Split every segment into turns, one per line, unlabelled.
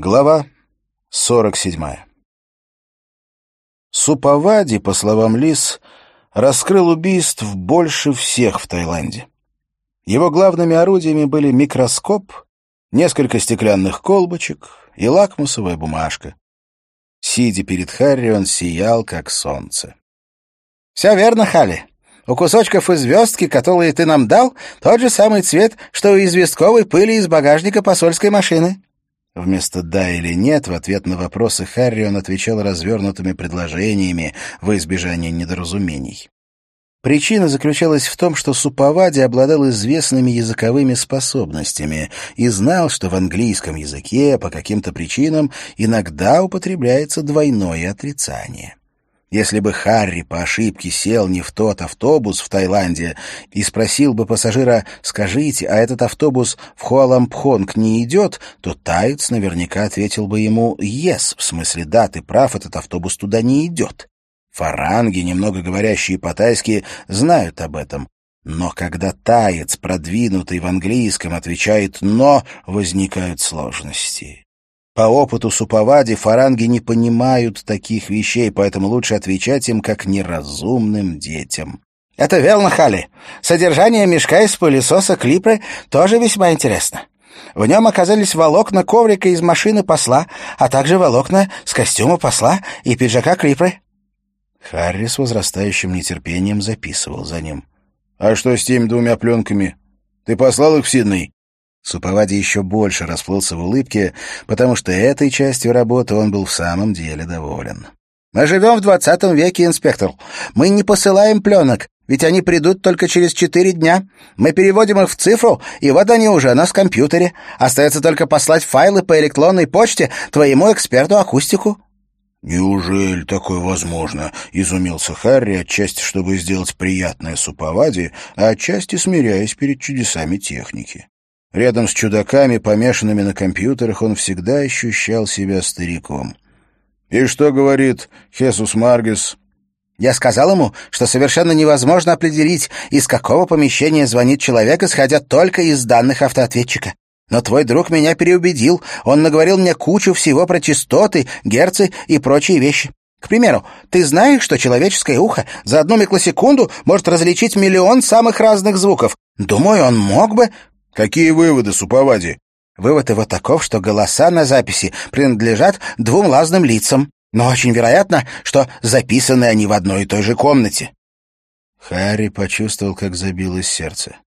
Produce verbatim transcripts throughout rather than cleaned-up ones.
Глава сорок седьмая. Супавади, по словам Лис, раскрыл убийств больше всех в Таиланде. Его главными орудиями были микроскоп, несколько стеклянных колбочек и лакмусовая бумажка. Сидя перед Харри, он сиял, как солнце. — Все верно, Халли. У кусочков из звездки, которые ты нам дал, тот же самый цвет, что у известковой пыли из багажника посольской машины. Вместо «да» или «нет» в ответ на вопросы Харри он отвечал развернутыми предложениями во избежание недоразумений. Причина заключалась в том, что Супавади обладал известными языковыми способностями и знал, что в английском языке по каким-то причинам иногда употребляется двойное отрицание. Если бы Харри по ошибке сел не в тот автобус в Таиланде и спросил бы пассажира: «Скажите, а этот автобус в Хуалампхонг не идет?», то таец наверняка ответил бы ему «yes», в смысле «да, ты прав, этот автобус туда не идет». Фаранги, немного говорящие по-тайски, знают об этом. Но когда таец, продвинутый в английском, отвечает «но», возникают сложности. По опыту Супавади фаранги не понимают таких вещей, поэтому лучше отвечать им как неразумным детям. — Это верно, Халли. Содержание мешка из пылесоса Клипры тоже весьма интересно. В нем оказались волокна коврика из машины посла, а также волокна с костюма посла и пиджака Клипры. Харри с возрастающим нетерпением записывал за ним. — А что с теми двумя пленками? Ты послал их в Сидней? Супавади еще больше расплылся в улыбке, потому что этой частью работы он был в самом деле доволен. «Мы живем в двадцатом веке, инспектор. Мы не посылаем пленок, ведь они придут только через четыре дня. Мы переводим их в цифру, и вот они уже у нас в компьютере. Остается только послать файлы по электронной почте твоему эксперту-акустику». «Неужели такое возможно?» — изумился Харри, отчасти чтобы сделать приятное Супавади, а отчасти смиряясь перед чудесами техники. Рядом с чудаками, помешанными на компьютерах, он всегда ощущал себя стариком. «И что говорит Хесус Маргес?» «Я сказал ему, что совершенно невозможно определить, из какого помещения звонит человек, исходя только из данных автоответчика. Но твой друг меня переубедил. Он наговорил мне кучу всего про частоты, герцы и прочие вещи. К примеру, ты знаешь, что человеческое ухо за одну миклосекунду может различить миллион самых разных звуков? Думаю, он мог бы...» «Какие выводы, Супавади?» «Вывод его таков, что голоса на записи принадлежат двум разным лицам, но очень вероятно, что записаны они в одной и той же комнате». Харри почувствовал, как забилось сердце.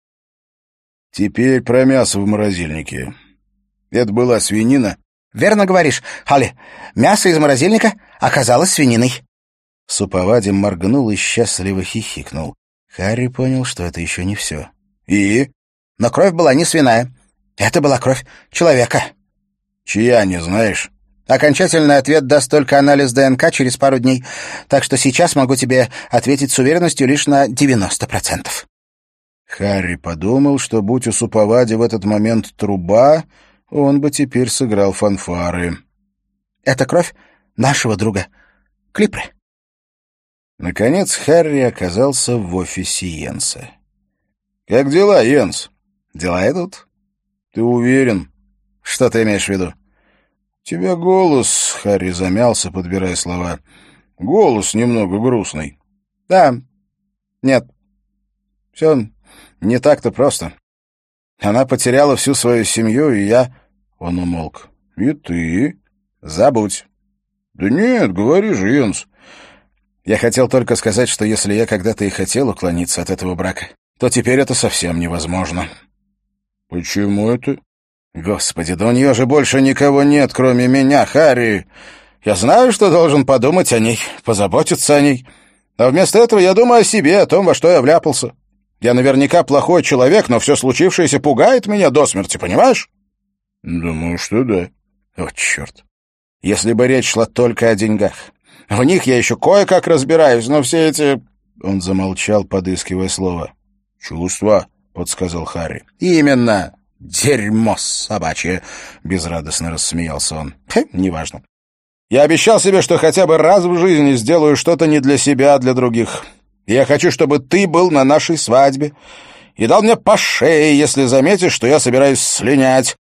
«Теперь про мясо в морозильнике. Это была свинина?» «Верно говоришь, Халли. Мясо из морозильника оказалось свининой». Супавади моргнул и счастливо хихикнул. Харри понял, что это еще не все. «И?» «Но кровь была не свиная. Это была кровь человека». «Чья, не знаешь?» «Окончательный ответ даст только анализ ДНК через пару дней, так что сейчас могу тебе ответить с уверенностью лишь на девяносто процентов». Харри подумал, что будь у Супавади в этот момент труба, он бы теперь сыграл фанфары. «Это кровь нашего друга Клипры». Наконец Харри оказался в офисе Йенса. «Как дела, Йенс?» «Дела идут». «Ты уверен?» «Что ты имеешь в виду?» «У тебя голос...» — Харри замялся, подбирая слова. «Голос немного грустный». «Да. Нет. Все не так-то просто. Она потеряла всю свою семью, и я...» Он умолк. «И ты?» «Забудь». «Да нет, говори же, Йенс». «Я хотел только сказать, что если я когда-то и хотел уклониться от этого брака, то теперь это совсем невозможно». «Почему это?» «Господи, да у нее же больше никого нет, кроме меня, Харри. Я знаю, что должен подумать о ней, позаботиться о ней. А вместо этого я думаю о себе, о том, во что я вляпался. Я наверняка плохой человек, но все случившееся пугает меня до смерти, понимаешь?» «Думаю, что да». «О, черт. Если бы речь шла только о деньгах. В них я еще кое-как разбираюсь, но все эти...» Он замолчал, подыскивая слово. «Чувства», — подсказал Харри. «Именно! Дерьмо собачье!» — безрадостно рассмеялся он. «Неважно. Я обещал себе, что хотя бы раз в жизни сделаю что-то не для себя, а для других. Я хочу, чтобы ты был на нашей свадьбе и дал мне по шее, если заметишь, что я собираюсь слинять».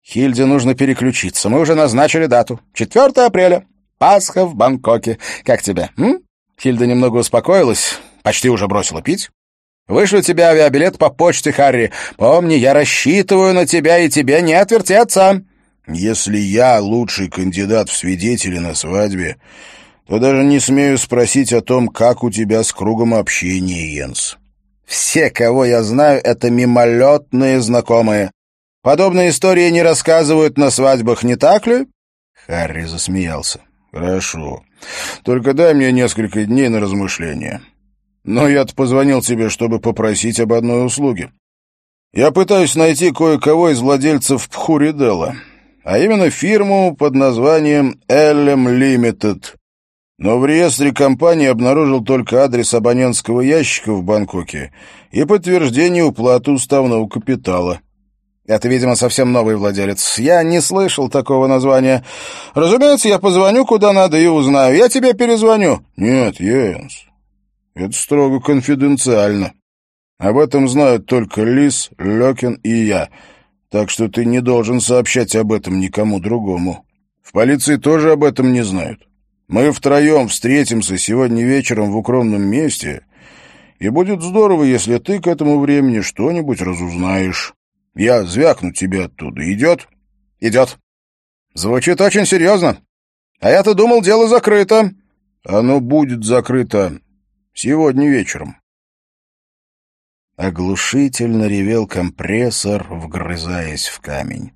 Хильде нужно переключиться. Мы уже назначили дату. четвёртое апреля. Пасха в Бангкоке. Как тебе, м? Хильда немного успокоилась. Почти уже бросила пить. Вышлю тебе авиабилет по почте, Харри. Помни, я рассчитываю на тебя, и тебе не отвертеться. Если я лучший кандидат в свидетели на свадьбе, то даже не смею спросить о том, как у тебя с кругом общения, Йенс. Все, кого я знаю, это мимолетные знакомые. Подобные истории не рассказывают на свадьбах, не так ли? Харри засмеялся. Хорошо. Только дай мне несколько дней на размышления. Но я-то позвонил тебе, чтобы попросить об одной услуге. Я пытаюсь найти кое-кого из владельцев Пхуридела, а именно фирму под названием Элем Лимитед. Но в реестре компании обнаружил только адрес абонентского ящика в Бангкоке и подтверждение уплаты уставного капитала. Это, видимо, совсем новый владелец. Я не слышал такого названия. Разумеется, я позвоню куда надо и узнаю. Я тебе перезвоню. Нет, Йенс, это строго конфиденциально. Об этом знают только Лис, Лёкин и я, так что ты не должен сообщать об этом никому другому. В полиции тоже об этом не знают. Мы втроем встретимся сегодня вечером в укромном месте, и будет здорово, если ты к этому времени что-нибудь разузнаешь. Я звякну тебе оттуда. Идет? Идет. Звучит очень серьезно. А я-то думал, дело закрыто. Оно будет закрыто сегодня вечером. Оглушительно ревел компрессор, вгрызаясь в камень.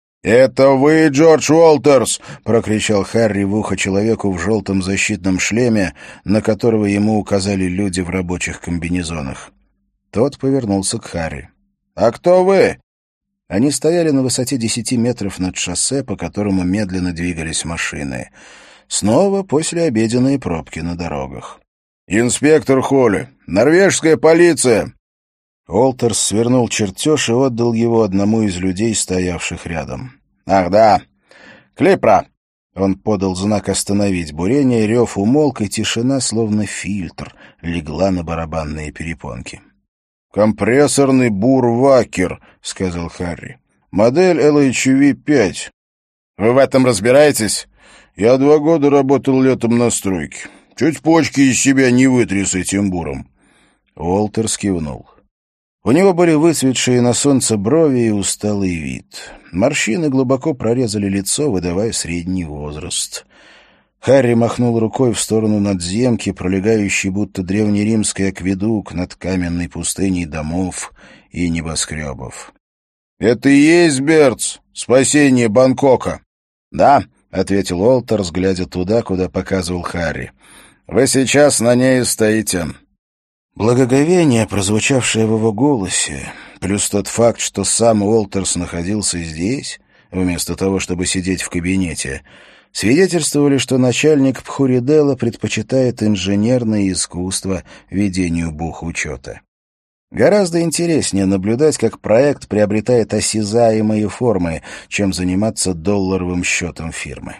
«Это вы, Джордж Уолтерс!» — прокричал Харри в ухо человеку в желтом защитном шлеме, на которого ему указали люди в рабочих комбинезонах. Тот повернулся к Харри. «А кто вы?» Они стояли на высоте десяти метров над шоссе, по которому медленно двигались машины. Снова послеобеденные пробки на дорогах. «Инспектор Холли! Норвежская полиция!» Уолтерс свернул чертеж и отдал его одному из людей, стоявших рядом. «Ах, да! Клипра!» Он подал знак остановить бурение, рев умолк, и тишина, словно фильтр, легла на барабанные перепонки. «Компрессорный бур-вакер», — сказал Харри. «Модель эл эйч ви пять. Вы в этом разбираетесь?» «Я два года работал летом на стройке. Чуть почки из себя не вытри с этим буром». Уолтерс кивнул. У него были выцветшие на солнце брови и усталый вид. Морщины глубоко прорезали лицо, выдавая средний возраст. Харри махнул рукой в сторону надземки, пролегающей будто древнеримский акведук над каменной пустыней домов и небоскребов. «Это и есть, Бертс, спасение Бангкока?» «Да», — ответил Уолтерс, глядя туда, куда показывал Харри. «Вы сейчас на ней стоите». Благоговение, прозвучавшее в его голосе, плюс тот факт, что сам Уолтерс находился здесь, вместо того, чтобы сидеть в кабинете, свидетельствовали, что начальник Пхуридела предпочитает инженерное искусство ведению бухучета. Гораздо интереснее наблюдать, как проект приобретает осязаемые формы, чем заниматься долларовым счетом фирмы.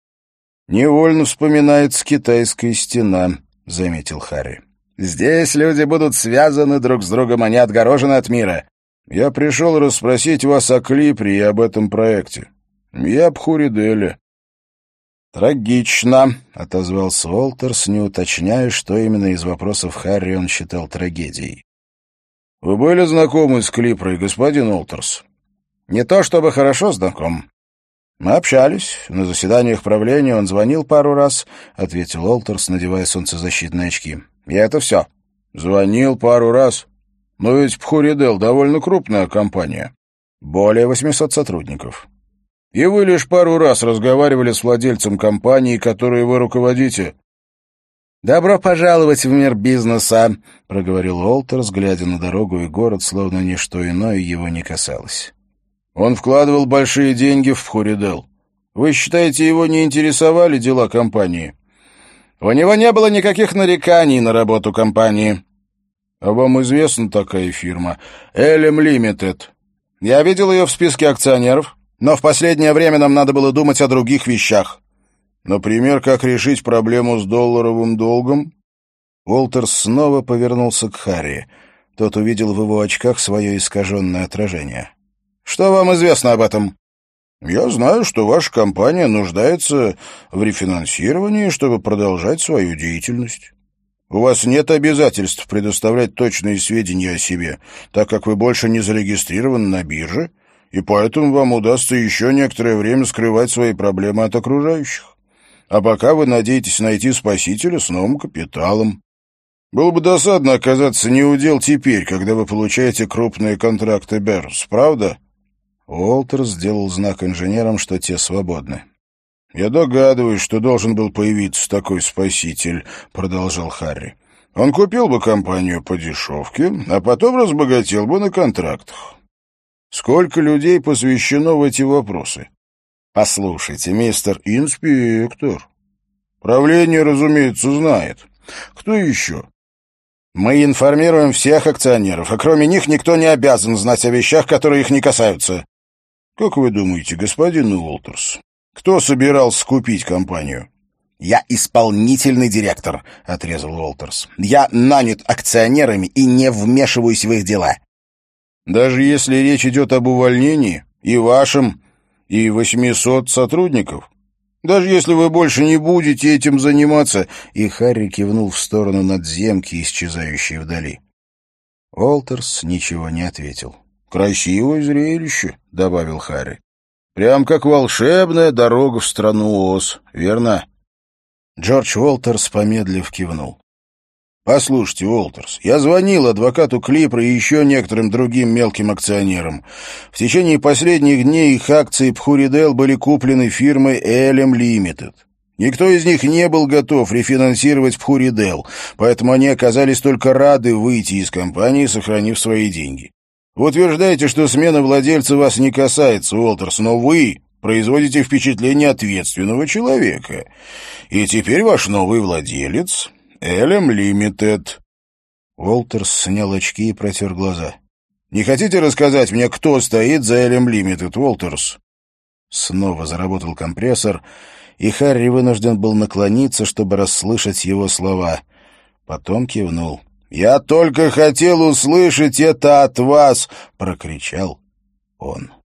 «Невольно вспоминается китайская стена», — заметил Харри. «Здесь люди будут связаны друг с другом, они отгорожены от мира. Я пришел расспросить вас о Клипре и об этом проекте. Я Пхуриделе». «Трагично», — отозвался Уолтерс, не уточняя, что именно из вопросов Харри он считал трагедией. «Вы были знакомы с Клипрой, господин Уолтерс?» «Не то чтобы хорошо знаком. Мы общались. На заседаниях правления он звонил пару раз», — ответил Уолтерс, надевая солнцезащитные очки. «И это все». «Звонил пару раз. Но ведь Пхуридел довольно крупная компания. Более восьмисот сотрудников. И вы лишь пару раз разговаривали с владельцем компании, которой вы руководите». «Добро пожаловать в мир бизнеса», — проговорил Уолтерс, глядя на дорогу и город, словно ничто иное его не касалось. «Он вкладывал большие деньги в Пхуридел. Вы считаете, его не интересовали дела компании?» «У него не было никаких нареканий на работу компании». «А вам известна такая фирма? Элем Лимитед?» «Я видел ее в списке акционеров, но в последнее время нам надо было думать о других вещах». «Например, как решить проблему с долларовым долгом?» Уолтерс снова повернулся к Харри. Тот увидел в его очках свое искаженное отражение. «Что вам известно об этом?» Я знаю, что ваша компания нуждается в рефинансировании, чтобы продолжать свою деятельность. У вас нет обязательств предоставлять точные сведения о себе, так как вы больше не зарегистрированы на бирже, и поэтому вам удастся еще некоторое время скрывать свои проблемы от окружающих. А пока вы надеетесь найти спасителя с новым капиталом. Было бы досадно оказаться неудел теперь, когда вы получаете крупные контракты Бернс, правда?» Уолтер сделал знак инженерам, что те свободны. «Я догадываюсь, что должен был появиться такой спаситель», — продолжал Харри. «Он купил бы компанию по дешевке, а потом разбогател бы на контрактах. Сколько людей посвящено в эти вопросы?» «Послушайте, мистер инспектор. Правление, разумеется, знает. Кто еще?» «Мы информируем всех акционеров, а кроме них никто не обязан знать о вещах, которые их не касаются». «Как вы думаете, господин Уолтерс, кто собирался купить компанию?» «Я исполнительный директор», — отрезал Уолтерс. «Я нанят акционерами и не вмешиваюсь в их дела». «Даже если речь идет об увольнении, и вашем, и восьмисот сотрудников? Даже если вы больше не будете этим заниматься...» И Харри кивнул в сторону надземки, исчезающей вдали. Уолтерс ничего не ответил. «Красивое зрелище», — добавил Харри. «Прям как волшебная дорога в страну Оз, верно?» Джордж Уолтерс, помедлив, кивнул. «Послушайте, Уолтерс, я звонил адвокату Клипра и еще некоторым другим мелким акционерам. В течение последних дней их акции Пхуридел были куплены фирмой Элем Лимитед. Никто из них не был готов рефинансировать Пхуридел, поэтому они оказались только рады выйти из компании, сохранив свои деньги. Вы утверждаете, что смена владельца вас не касается, Уолтерс, но вы производите впечатление ответственного человека. И теперь ваш новый владелец — Элем Лимитед». Уолтерс снял очки и протер глаза. «Не хотите рассказать мне, кто стоит за Элем Лимитед, Уолтерс?» Снова заработал компрессор, и Харри вынужден был наклониться, чтобы расслышать его слова. Потом кивнул. «Я только хотел услышать это от вас!» — прокричал он.